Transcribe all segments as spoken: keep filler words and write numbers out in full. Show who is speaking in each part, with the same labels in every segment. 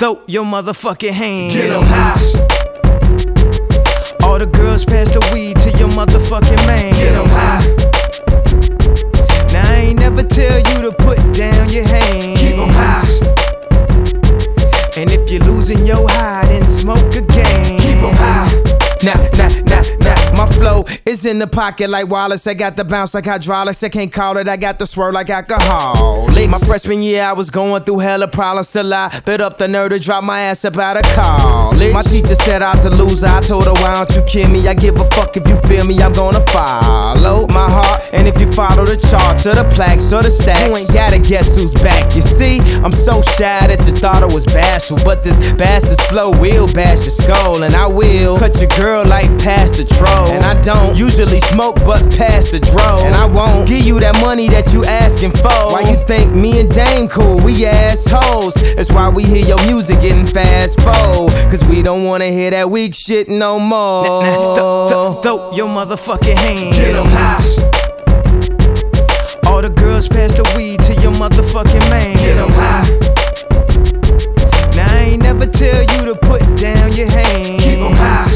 Speaker 1: throw your motherfucking hands.
Speaker 2: Get 'em high.
Speaker 1: All the girls pass the weed to your motherfucking man.
Speaker 2: Get 'em high.
Speaker 1: Now I ain't never tell you to put down your hands.
Speaker 2: Keep 'em high.
Speaker 1: And if you're losing your high, then smoke again.
Speaker 2: Keep 'em high.
Speaker 1: Nah, nah, nah, nah. My flow is in the pocket like Wallace. I got the bounce like hydraulics. I can't call it. I got the swirl like alcohol. My freshman year, I was going through hella problems till I bit up the nerve to drop my ass up out of college. My teacher said I was a loser. I told her, why don't you kill me? I give a fuck if you feel me. I'm gonna follow my heart. And if you follow the charts or the plaques or the stacks, you ain't gotta guess who's back. You see, I'm so shy that you thought I was bashful, but this bastard's flow will bash your skull, and I will cut your girl like past the troll. And I don't usually smoke, but past the dro. And I won't give you that money that you asking for. Why you think me and Dame cool? We assholes. That's why we hear your music getting fast forward, cause we don't wanna hear that weak shit no more. Nah, nah, th- th- throw your motherfucking hands.
Speaker 2: Get 'em high.
Speaker 1: All the girls pass the weed to your motherfucking man.
Speaker 2: Get 'em high.
Speaker 1: Now I ain't never tell you to put down your hands.
Speaker 2: Keep 'em high.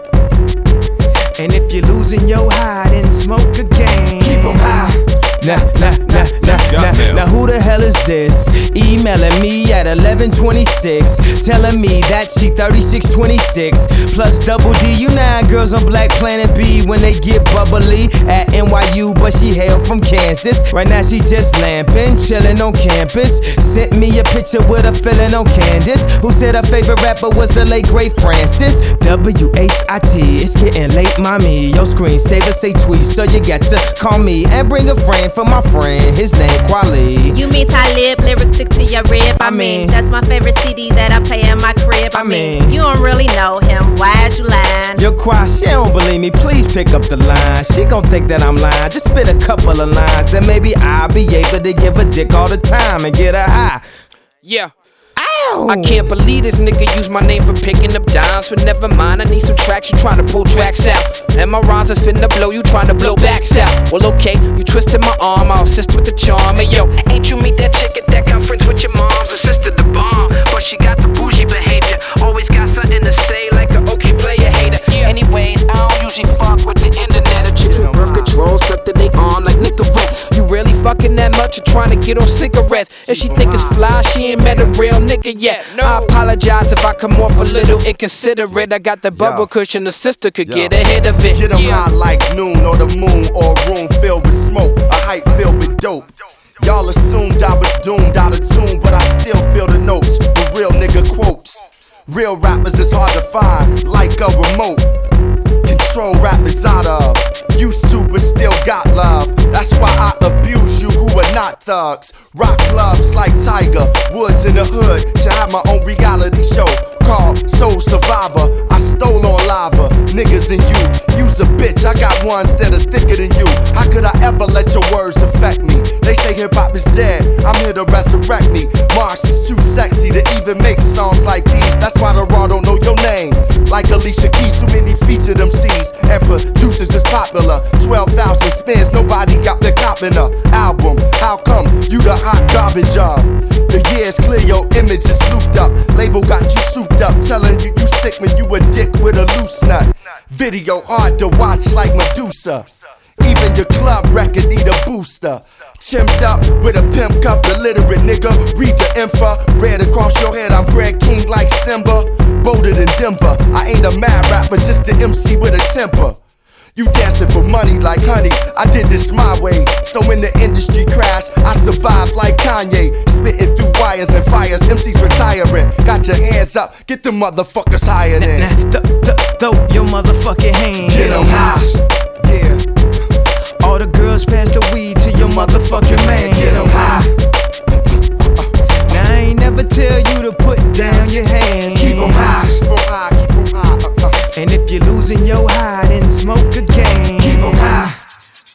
Speaker 1: And if you're losing your high, then smoke again.
Speaker 2: Keep 'em high.
Speaker 1: Nah, nah, nah, nah, nah. Now who the hell is this? Emailing me at eleven twenty-six, telling me that she thirty-six twenty-six plus double D. You know girls on Black Planet B when they get bubbly at N Y U, but she hail from Kansas. Right now she just lamping, chilling on campus. Sent me a picture with a feeling on Candace, who said her favorite rapper was the late great Francis. W H I T, it's getting late, mommy. Your screensaver say tweet, so you got to call me and bring a friend for my friend. His name Quali.
Speaker 3: You mean Talib, lyrics stick to your rib. I,
Speaker 1: I mean,
Speaker 3: mean, that's my favorite C D that I play in my crib. I,
Speaker 1: I
Speaker 3: mean,
Speaker 1: mean,
Speaker 3: you don't really know him. Why is you lying?
Speaker 1: Yo, Qua, she don't believe me. Please pick up the line. She gon' think that I'm lying. Just spit a couple of lines, then maybe I'll be able to give a dick all the time and get her high.
Speaker 4: Yeah.
Speaker 1: Ow!
Speaker 4: I can't believe this nigga used my name for picking up dimes, but never mind, I need some tracks, you trying to pull tracks out. And my rhymes is finna blow, you trying to blow backs out. Well, okay, you twisted my arm, I'll assist with the charm. Hey yo, ain't you meet that chick at that conference with your mom's sister, the bomb? But she got the bougie behavior, always got something to say like a okay player hater. Anyways, I don't usually fuck with the internet or chicks with birth control stuck to their arm like Nicorette. You really fucking that much or trying to get on cigarettes? If she think it's fly, she ain't met a real nigga yet. I apologize if I come off a little inconsiderate. I got the bubble
Speaker 2: Yo.
Speaker 4: cushion, the sister could
Speaker 2: Yo.
Speaker 4: get ahead of it.
Speaker 2: Get 'em
Speaker 4: Yeah.
Speaker 2: high like noon or the moon or a room filled with smoke, a hype filled with dope. Y'all assumed I was doomed out of tune, but I still feel the notes, the real nigga quotes. Real rappers is hard to find, like a remote. Control rappers out of, used to but still got love. That's why I abuse you who are not thugs. Rock clubs like Tiger Woods in the hood. Should have my own reality show called Soul Survivor. I stole on lava, niggas and you. You's a bitch, I got ones that are thicker than you. How could I ever let your words affect me? They say hip hop is dead, I'm here to resurrect me. Mars is too sexy to even make songs like these. That's why the raw don't know your name. Like Alicia Keys, too many featured M Cs and producers is popular. twelve thousand spins, nobody got the cop in a album. How come you the hot garbage of? The years clear, your image is looped up. Label got you souped up, telling you you sick when you a dick with a loose nut. Video hard to watch like Medusa. Even your club record need a booster. Chimped up with a pimp cup, illiterate nigga. Read the info, red across your head. I'm Brad King like Simba, bolder than Denver. I ain't a mad rapper, just an M C with a temper. You dancing for money like honey, I did this my way. So when the industry crashed, I survived like Kanye. Spitting through wires and fires, M Cs retiring. Got your hands up, get the motherfuckers higher than.
Speaker 1: Nah, nah, th- th- throw your motherfucking hands.
Speaker 2: Get 'em high, yeah.
Speaker 1: All the girls pass the weed to your motherfucking